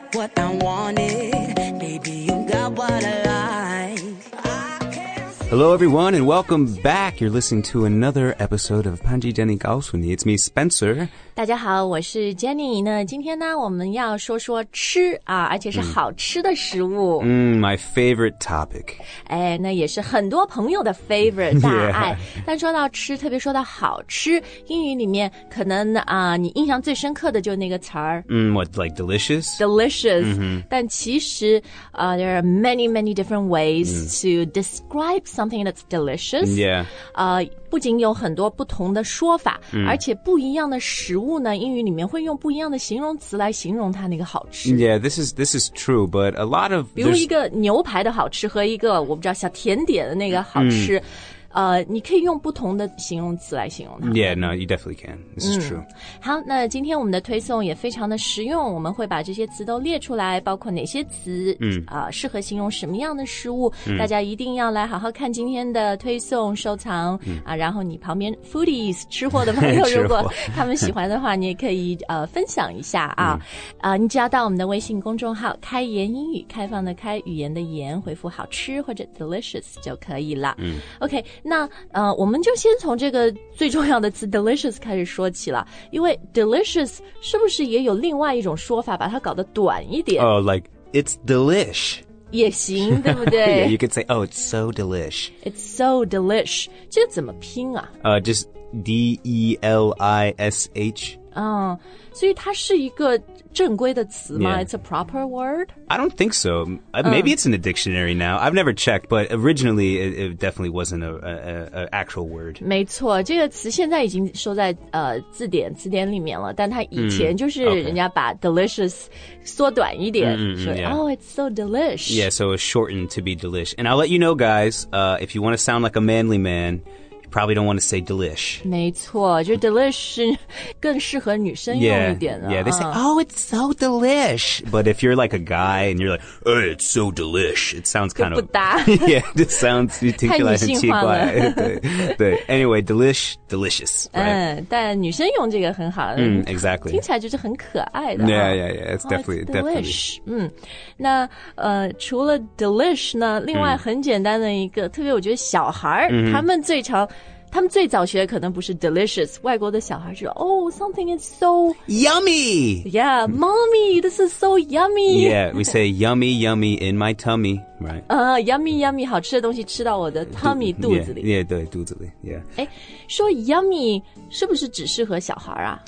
what I wanted. Baby, you got what I like. Hello, everyone, and welcome back. You're listening to another episode of潘吉 Jenny 告诉你 It's me, Spencer. 大家好，我是 Jenny。那今天呢，我们要说说吃啊，而且是好吃的食物。 My favorite topic. 哎，那也是很多朋友的 favorite 大爱。但说到吃，特别说到好吃，英语里面可能你印象最深刻的就是那个词儿。 What, like delicious? Delicious. 但其实there are many different ways to describe something that's delicious. Yeah. 不仅有很多不同的说法，而且不一样的食物呢，英语里面会用不一样的形容词来形容它那个好吃。 Yeah, this is true, but a lot of 比如一个牛排的好吃和一个我不知道小甜点的那个好吃。你可以用不同的形容词来形容它。 Yeah, no, you definitely can. This is true. 好，那今天我们的推送也非常的实用，我们会把这些词都列出来，包括哪些词适合形容什么样的食物，大家一定要来好好看今天的推送收藏然后你旁边 foodies 吃货的朋友如果他们喜欢的话，你也可以分享一下你只要到我们的微信公众号开言英语，开放的开，语言的言，回复好吃或者 delicious 就可以了。OK，那我们就先从这个最重要的词 delicious 开始说起了，因为 delicious 是不是也有另外一种说法，把它搞得短一点 ？Oh, like it's delish. 也行，对不对？ Yeah, you could say, oh, it's so delish. It's so delish. 这个怎么拼啊 ？Just D-E-L-I-S-H. 所以它是一个正规的词吗？ Yeah. It's a proper word? I don't think so. Maybe it's in a dictionary now. I've never checked, but originally it definitely wasn't a actual word. 没错，这个词现在已经收在字典里面了，但它以前就是人家把 delicious 缩短一点，说 Oh, it's so delish. Yeah, so it's shortened to be delish. And I'll let you know, guys, if you want to sound like a manly man,You probably don't want to say delish. 没错，就 delish 是更适合女生用一点的。 Yeah, they say, oh, it's so delish. But if you're like a guy and you're like, oh, it's so delish, it sounds kind of... 不搭。 Yeah, it sounds... 听起来很奇怪。对 Anyway, delicious. Right? 但女生用这个很好。 Exactly. 听起来就是很可愛的。 Yeah, it's definitely... delish. 那除了 delish 呢，另外很简单的一个，特别我觉得小孩他们最早学的可能不是 delicious， 外国的小孩是something is so yummy. Yeah, mommy, this is so yummy. Yeah, we say yummy in my tummy, right? Yummy, 好吃的东西吃到我的 tummy 肚子里。 Yeah, 对，肚子里 Yeah. 说 yummy 是不是只适合小孩啊？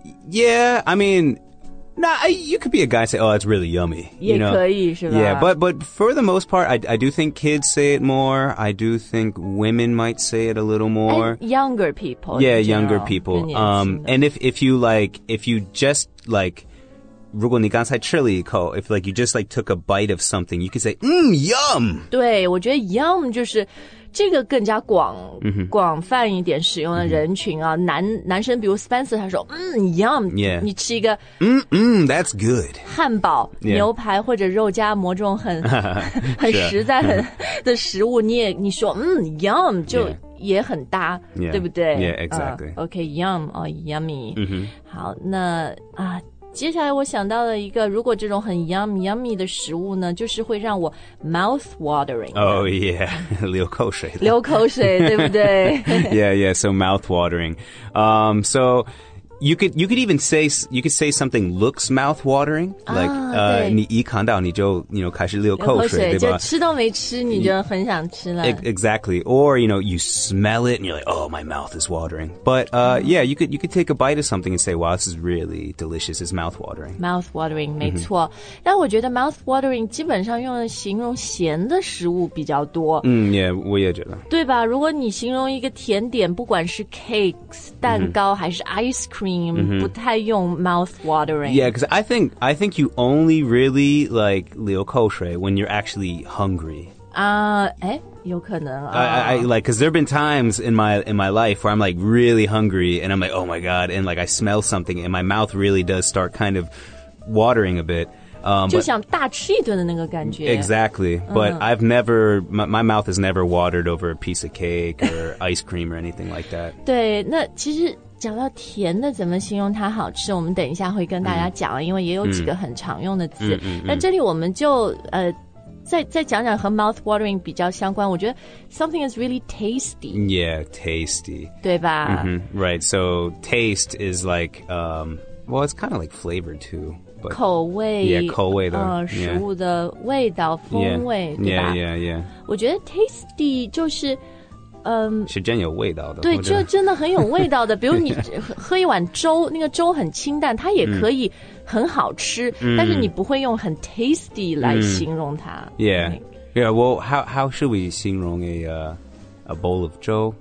Yeah, I mean... Nah, you could be a guy and say, oh, it's really yummy. You know? 也可以是吧？ Yeah, but for the most part, I do think kids say it more. I do think women might say it a little more. And younger people. Yeah, younger people. And if you just like, 如果你刚才吃了一口, if like you just like took a bite of something, you could say, yum. 对，我觉得 yum 就是这个更加广泛一点使用的人群啊，男生比如 Spencer 他说yum， Yeah. 你吃一个 that's good 汉堡、牛排或者肉夹馍这种很实在的食物，你说yum 就也很搭，对不对 Yeah, exactly. OK, yum yummy. 好，那接下来我想到了一个，如果这种很 yummy 的食物呢，就是会让我 mouth watering. Oh yeah, 流口水， 对不对？ Yeah, so mouth watering. So you could even say something looks mouth watering, like 你一看到你就开始流口水，对吧？ 就吃都没吃你就很想吃了。 Exactly. Or you smell it and you're like, oh, my mouth is watering. But yeah, you could take a bite of something and say, wow, this is really delicious. It's mouth watering. Mouth watering 没错。但我觉得 mouth watering 基本上用来形容咸的食物比较多。 Yeah, 我也觉得。 对吧？如果你形容一个甜点，不管是 cakes 蛋糕还是 ice cream，不太用 mouth watering. Yeah, because I think you only really like 流口水 when you're actually hungry. 有可能 I like, because there have been times in my life where I'm like really hungry and I'm like, oh my god, and like I smell something and my mouth really does start kind of watering a bit. 就想大吃一顿的那个感觉。 Exactly. But I've never, my mouth has never watered over a piece of cake or ice cream or anything like that. 对，那其实讲到甜的怎么形容它好吃，我们等一下会跟大家讲，因为也有几个很常用的字。那这里我们就再讲讲和 mouth watering 比较相关。我觉得 something is really tasty. Yeah, tasty. 对吧 ？Right. So taste is like, well, it's kind of like flavor too. But 口味 Yeah, 口味的食物的味道风味 yeah, 对吧 yeah. 我觉得 tasty 就是是真有味道的。 对，这真的很有味道的。比如你喝一碗粥，那个粥很清淡，它也可以很好吃，但是你不会用很 tasty 来形容它。 Yeah, yeah. Well, how should we 形容a bowl of 粥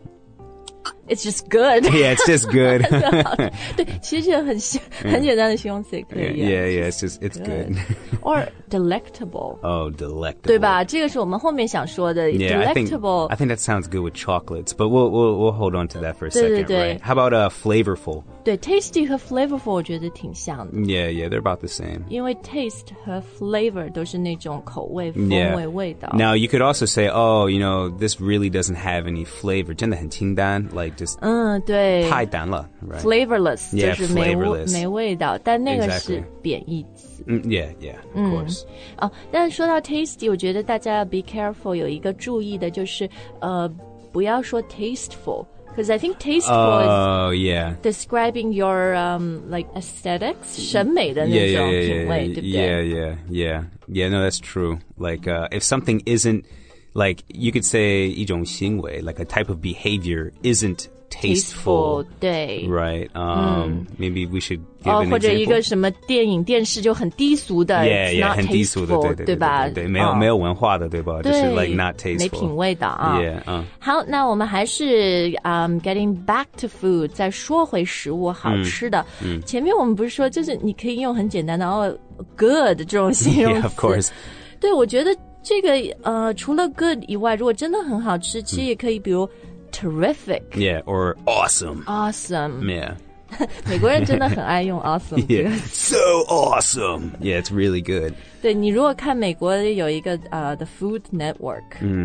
？It's just good. Yeah, it's just good. 对，其实这个很简单的形容词也可以。 Yeah, it's good. Or delectable. Oh, delectable. 对吧？这个是我们后面想说的 delectable. I think that sounds good with chocolates, but we'll hold on to that for a second, right? How about flavorful? 对 ，tasty 和 flavorful 我觉得挺像的。 Yeah, they're about the same. 因为 taste 和 flavor 都是那种口味、风味、味道。 Now you could also say, oh, this really doesn't have any flavor. 真的很清淡 like just 对， 太淡了 right? Flavorless 就是 flavorless. 没味道，但那个是贬义词。 Yeah, of course. 但是说到 tasty， 我觉得大家要 be careful， 有一个注意的就是不要说 tasteful。Because I think tasteful is describing your like aesthetics 审美的那种品味，对不对？ Yeah. No, that's true. Like if something isn't like you could say 一种行为 like a type of behavior isn't tasteful. 对 Right. Maybe we should give an example. 或者一个什么电影电视就很低俗的 Yeah, 很低俗的对吧？对，没有文化的对吧？就是 like not tasteful. 没品味的啊。 Yeah. 好，那我们还是getting back to food， 再说回食物好吃的。前面我们不是说就是你可以用很简单的good 这种形容词。 Yeah, of course. 对，我觉得这个除了 good 以外，如果真的很好吃，其实也可以比如terrific. Yeah, or awesome. Awesome. Yeah. 美国人真的很爱用 awesome. Yeah, so awesome. Yeah, it's really good. 对，你如果看美国有一个The Food Network.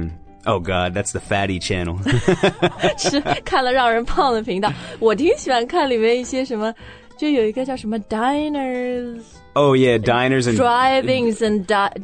Oh God, that's the fatty channel. 是看了让人胖的频道。我挺喜欢看里面一些什么，就有一个叫什么 diners。Oh yeah, diners and drive-ins and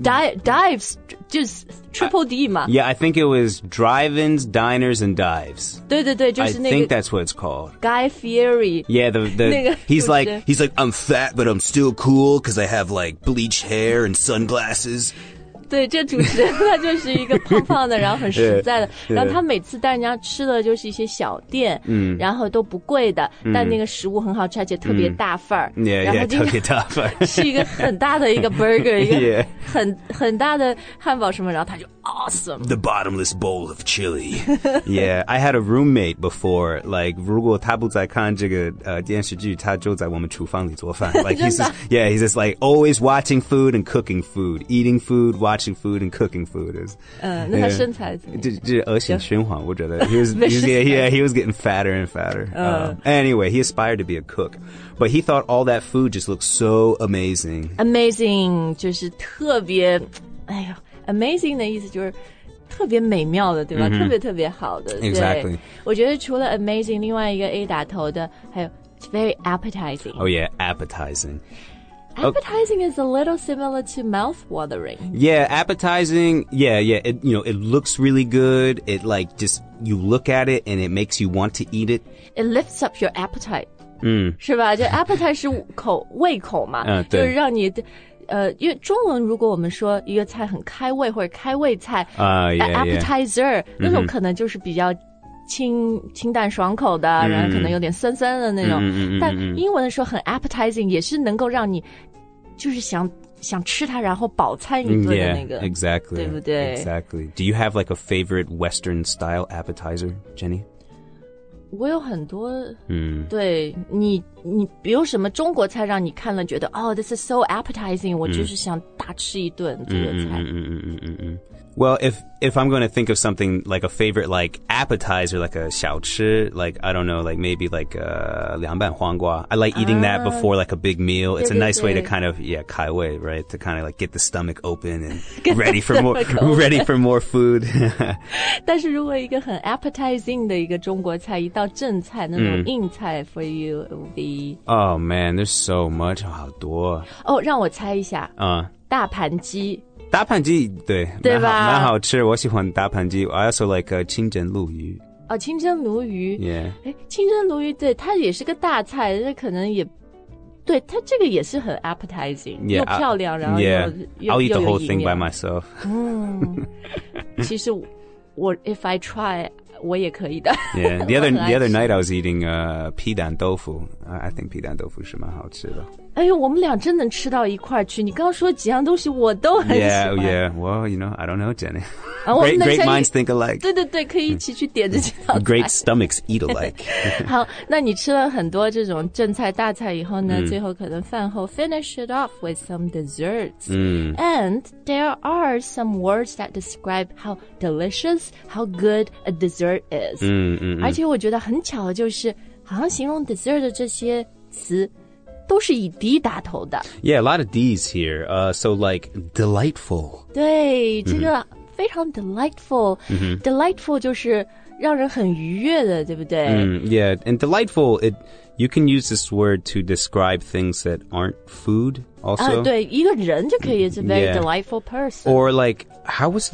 dives， 就是 triple D 嘛。 Yeah, I think it was drive-ins, diners, and dives. 对，就是那个 I think that's what it's called. Guy Fieri. Yeah, the he's like I'm fat, but I'm still cool because I have like bleached hair and sunglasses. 对，这主持人他就是一个胖胖的，然后很实在的，然后他每次带人家吃的就是一些小店，然后都不贵的，但那个食物很好吃，而且特别大份儿，然后特别大份儿， 是一个很大的一个 burger， 一个很大的汉堡什么，然后他就 awesome. The bottomless bowl of chili. Yeah, I had a roommate before. Like, 如果他不在看这个电视剧，他就在我们厨房里做饭。Like he's just like always watching food and cooking food, eating food, watching food and cooking food. 那他身材怎么样？ 这恶性循环，我觉得 he was getting fatter and fatter. Anyway, he aspired to be a cook, but he thought all that food just looked so amazing. Amazing 就是特别，哎呀。Amazing 的意思就是特别美妙的，对吧？特别特别好的。 Exactly. 我觉得除了 amazing， 另外一个 A 打头的还有 very appetizing. Oh yeah, appetizing. Appetizing is a little similar to mouth-watering. Yeah, appetizing. Yeah. It, it looks really good. It like just you look at it and it makes you want to eat it. It lifts up your appetite. 是吧？就 appetite 是胃口嘛，就是让你。因为中文如果我们说一个菜很开胃或者开胃菜appetizer 那种可能就是比较清淡爽口的，然后可能有点酸酸的那种，但英文的时候很 appetizing 也是能够让你就是想吃它然后饱餐一顿的那个 exactly 对不对 Exactly. Do you have like a favorite Western style appetizer, Jenny? 我有很多，对你比如什么中国菜让你看了觉得this is so appetizing， 我就是想大吃一顿这个菜。 Well, if I'm going to think of something like a favorite, like appetizer, like a 小吃, like, I don't know, like maybe like, 凉拌黄瓜. I like eating that before like a big meal. It's a nice way to kind of, 开胃, right? To kind of like get the stomach open and ready for more food. 但是如果一个很 appetizing 的一个中国菜，一道正菜，那种硬菜 for you, it would be... Oh man, there's so much. 好多。 让我猜一下。大盘鸡。 大盘鸡，对吧？ 蛮好吃，我喜欢大盘鸡。I also like 清蒸鲈鱼。 清蒸鲈鱼。 Yeah. 清蒸鲈鱼，对，它也是个大菜，这可能也，对，它这个也是很 appetizing， 又漂亮，然后又 I'll eat the whole thing by myself. 其实我 if I try. 我也可以的。 Yeah, the other night I was eating 皮蛋豆腐。I think 皮蛋豆腐是蛮好吃的。 哎呦，我们俩真能吃到一块去。你刚刚说几样东西我都很喜欢。 Yeah. Well, I don't know, Jenny. Great minds think alike. 对，可以一起去点这几道菜。 Great stomachs eat alike. 好，那你吃了很多这种正菜大菜以后呢，最后可能饭后 finish it off with some desserts. And there are some words that describe how delicious, how good a dessert is. 而且我觉得很巧的就是，好像形容 dessert 的这些词都是以 D 打头的。 Yeah, a lot of D's here. So like delightful. 对，这个非常 delightful. Delightful 就是让人很愉悦的，对不对 ？Yeah, and delightful, you can use this word to describe things that aren't food also. 对，一个人就可以是 very delightful person. Or like, how was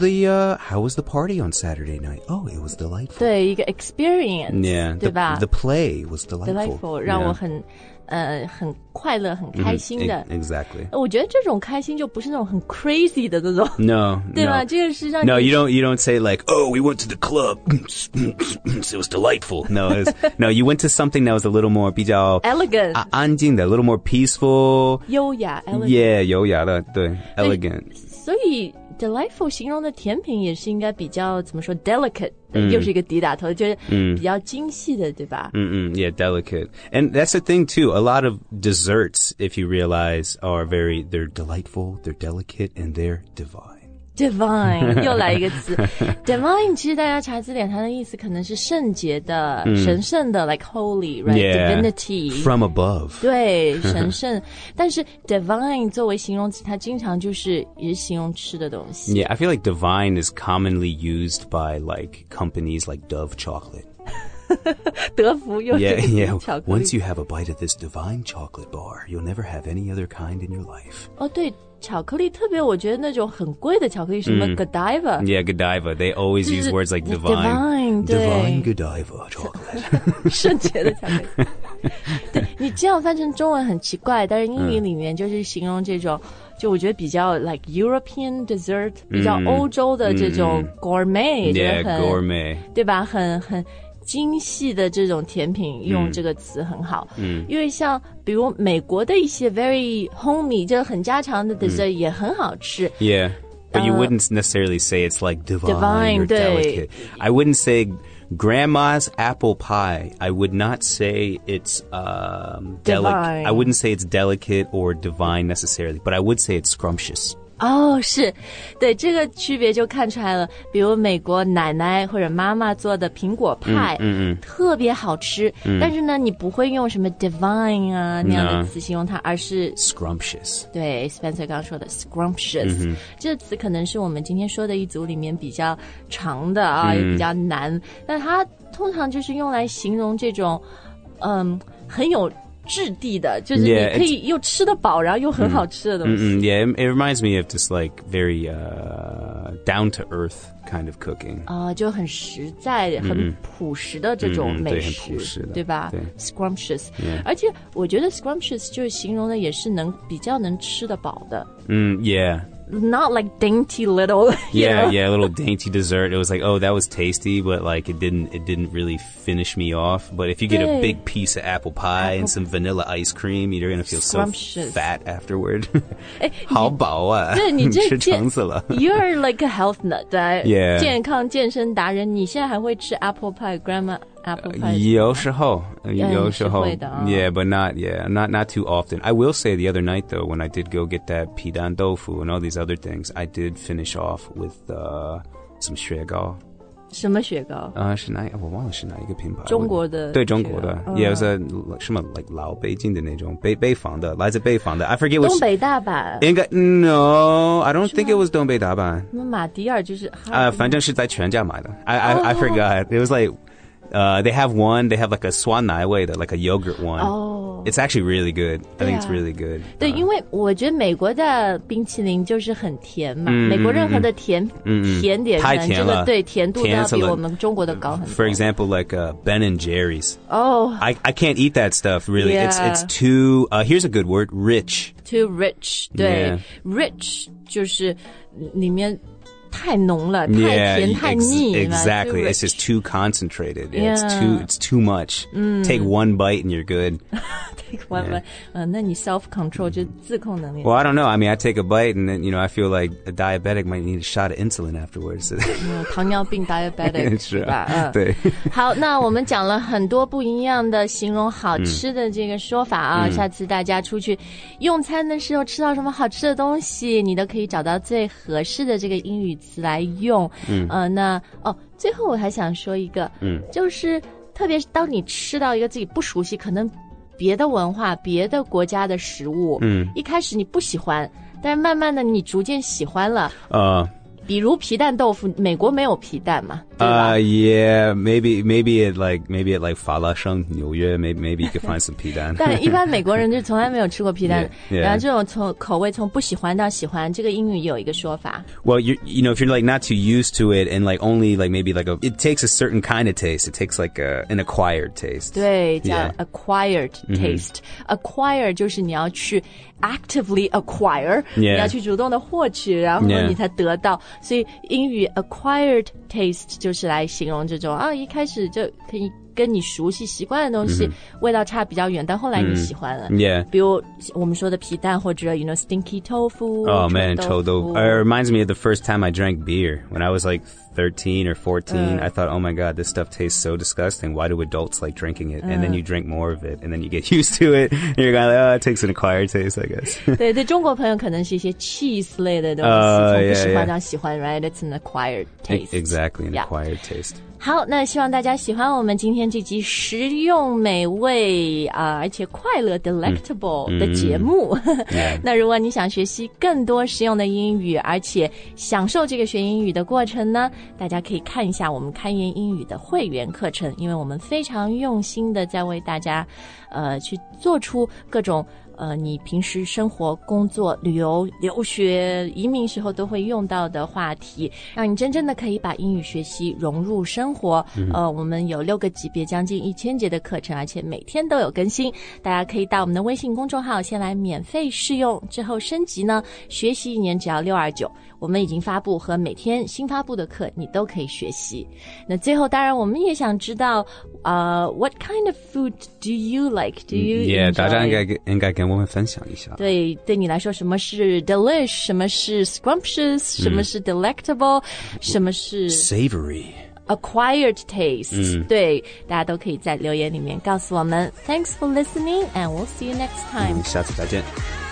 the party on Saturday night? Oh, it was delightful. 对，一个 experience. Yeah, 对吧？ The play was delightful. Delightful 让我很快乐很开心的。 Exactly. 我觉得这种开心就不是那种很 crazy 的那种。 No. 对吧？这个是让你 No, you don't say like, oh, we went to the club. It was delightful. No, you went to something that was a little more 比较 elegant. 安静的 a little more peaceful. 优雅 elegant. Yeah, 优雅的，对 elegant. 所以 delightful 形容的甜品也是应该比较怎么说 delicate，又是一个D打头，就是比较精细的，对吧 ？Yeah, delicate. And that's the thing too. A lot of desserts, if you realize, they're delightful, they're delicate, and they're divine.Divine 又来一个词Divine 其实大家查字典它的意思可能是圣洁的神圣的 like holy right divinity from above 对神圣但是 divine 作为形容词它经常就是也是形容吃的东西 Yeah, I feel like divine is commonly used by like companies like Dove chocolate 德芙又是 Yeah, 巧克力 Once you have a bite of this divine chocolate bar, you'll never have any other kind in your life. 对巧克力特别我觉得那种很贵的巧克力什么 Godiva Yeah, Godiva. They always use words like divine. Divine Godiva chocolate. 圣洁的巧克力对你这样翻成中文很奇怪但是英语里面就是形容这种就我觉得比较 like European dessert 比较欧洲的这种 gourmet Yeah, gourmet 对吧很精细的这种甜品用这个词很好因为像比如美国的一些 very homey 就是很家常的 dessert 也很好吃 Yeah, but you wouldn't necessarily say it's like divine or delicate. I wouldn't say grandma's apple pie. I would not say it's delicate. I wouldn't say it's delicate or divine necessarily, but I would say it's scrumptious. 是对这个区别就看出来了比如美国奶奶或者妈妈做的苹果派特别好吃但是呢你不会用什么 divine 啊那样的词形容它而是 scrumptious 对 Spencer 刚刚说的 scrumptious 这个词可能是我们今天说的一组里面比较长的也比较难但它通常就是用来形容这种很有质地的就是你可以又吃得饱然后又很好吃的东西 Yeah, it reminds me of just like very down to earth kind of cooking 就很实在很朴实的这种美食对很朴实的对吧对 scrumptious 而且我觉得 scrumptious 就是形容的也是比较能吃得饱的 Yeah Not like dainty little Yeah, a little dainty dessert. It was like, oh, that was tasty, but like it didn't really finish me off. But if you get a big piece of apple pie and some vanilla ice cream, you're gonna feel so fat afterward. 好饱啊对你这吃撑死了 You're like a health nut Yeah 健康健身达人你现在还会吃 apple pie grandma apple pie 有时候是会的 yeah, but not too often. I will say the other night though, when I did go get that 皮蛋豆腐 and all these other things, I did finish off with some 雪糕。 什么雪糕？ 我忘了是哪一个品牌。 中国的。 对，中国的。也是什么 like 老北京的那种北方的，来自北方的。I forget which。 东北大阪。 应该 No, I don't think it was 东北大阪。 马迭尔就是反正是在全家买的。I forgot. It was like they have like a 酸奶味的 like a yogurt one. It's actually really good. I think it's really good. 对，因为我觉得美国的冰淇淋就是很甜嘛，美国任何的甜点太甜了， 对甜度都要比我们中国的高很多。 For example, like Ben and Jerry's. I can't eat that stuff really. Yeah. It's too here's a good word, rich. Too rich. 对 ，rich 就是里面太浓了，太甜太腻 Exactly. It's just too concentrated. It's too much. Take one bite and you're good. Take one bite. 那你 self control 就自控能力。 Well, I don't know. I mean, I take a bite and then, I feel like a diabetic might need a shot of insulin afterwards. 糖尿病 diabetic 是吧？ 对。 好，那我们讲了很多不一样的形容好吃的这个说法啊，下次大家出去用餐的时候吃到什么好吃的东西，你都可以找到最合适的这个英语词来用。最后我还想说一个，就是特别是当你吃到一个自己不熟悉，可能别的文化、别的国家的食物，一开始你不喜欢，但是慢慢的你逐渐喜欢了。比如皮蛋豆腐，美国没有皮蛋嘛，对吧 ？Yeah, maybe it 法拉盛纽约 maybe you could find some 皮蛋。 但一般美国人就从来没有吃过皮蛋，然后这种从口味从不喜欢到喜欢，这个英语有一个说法。 Well, you know, if you're like not too used to it and like only like maybe like it takes a certain kind of taste. It takes like an acquired taste. 对，叫 acquired taste. Acquire 就是你要去 actively acquire， 你要去主动的获取，然后你才得到。所以英语 acquired taste 就是来形容这种一开始就可以跟你熟悉习惯的东西，味道差比较远，但后来你喜欢了。比如我们说的皮蛋，或者 stinky tofu. Oh man, 臭豆腐. It reminds me of the first time I drank beer when I was like 13 or 14. I thought, oh my god, this stuff tastes so disgusting. Why do adults like drinking it? And then you drink more of it, and then you get used to it. And you're kind of like, it takes an acquired taste, I guess. 对，对中国朋友可能是一些 cheese 类的东西，从不喜欢到喜欢 right? It's an acquired taste. Exactly, an acquired taste. 好，那希望大家喜欢我们今天这集实用美味而且快乐 delectable 的节目。那如果你想学习更多实用的英语，而且享受这个学英语的过程呢，大家可以看一下我们开言英语的会员课程，因为我们非常用心的在为大家去做出各种你平时生活、工作、旅游、留学、移民时候都会用到的话题，让你真正的可以把英语学习融入生活。我们有6个级别，将近1000节的课程，而且每天都有更新。大家可以到我们的微信公众号先来免费试用，之后升级呢，学习1年只要629。我们已经发布和每天新发布的课，你都可以学习。那最后，当然我们也想知道，what kind of food do you like? Do you enjoy? 大家应该跟我们分享一下。 对你来说，什么是 delish？ 什么是 scrumptious？ 什么是 delectable？ 什么是 savory？Acquired taste，对，大家都可以在留言里面告诉我们。Thanks for listening, and we'll see you next time. 下次再见。